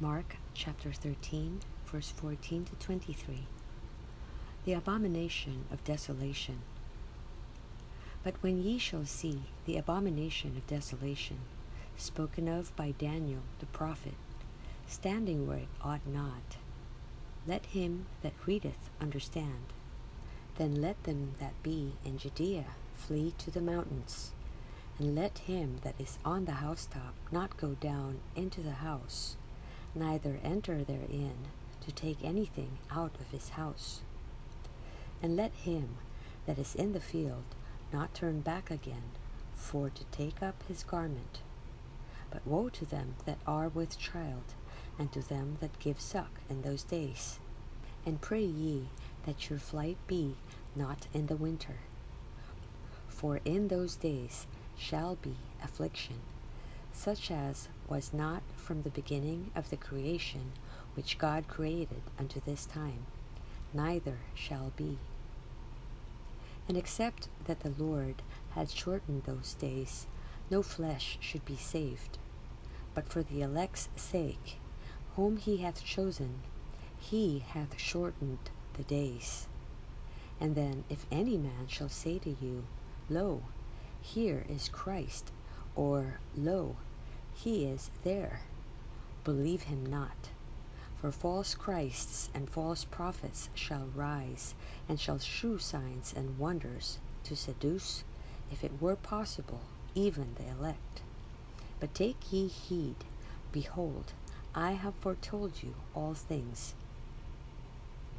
Mark chapter 13, verse 14 to 23. The abomination of desolation. But when ye shall see the abomination of desolation, spoken of by Daniel the prophet, standing where it ought not, let him that readeth understand. Then let them that be in Judea flee to the mountains, and let him that is on the housetop not go down into the house, neither enter therein to take anything out of his house. And let him that is in the field not turn back again for to take up his garment. But woe to them that are with child, and to them that give suck in those days. And pray ye that your flight be not in the winter. For in those days shall be affliction, such as was not from the beginning of the creation which God created unto this time, neither shall be. And except that the Lord had shortened those days, no flesh should be saved. But for the elect's sake, whom he hath chosen, he hath shortened the days. And then if any man shall say to you, Lo, here is Christ, or Lo, he is there, believe him not. For false Christs and false prophets shall rise, and shall shew signs and wonders, to seduce, if it were possible, even the elect. But take ye heed, behold, I have foretold you all things.